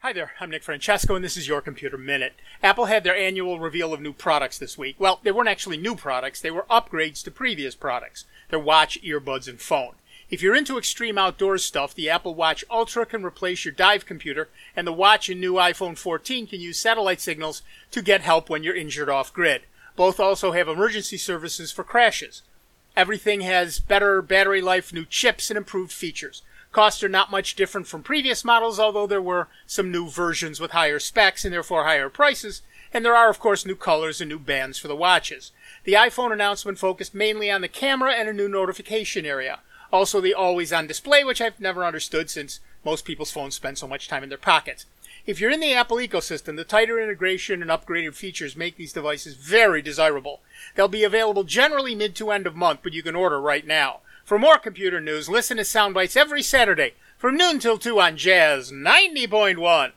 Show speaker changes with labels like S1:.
S1: Hi there, I'm Nick Francesco, and this is Your Computer Minute. Apple had their annual reveal of new products this week. Well, they weren't actually new products, they were upgrades to previous products. Their watch, earbuds, and phone. If you're into extreme outdoors stuff, the Apple Watch Ultra can replace your dive computer, and the watch and new iPhone 14 can use satellite signals to get help when you're injured off-grid. Both also have emergency services for crashes. Everything has better battery life, new chips, and improved features. Costs are not much different from previous models, although there were some new versions with higher specs and therefore higher prices, and there are, of course, new colors and new bands for the watches. The iPhone announcement focused mainly on the camera and a new notification area. Also, the always-on display, which I've never understood since most people's phones spend so much time in their pockets. If you're in the Apple ecosystem, the tighter integration and upgraded features make these devices very desirable. They'll be available generally mid to end of month, but you can order right now. For more computer news, listen to Soundbites every Saturday from noon till 2 on Jazz 90.1.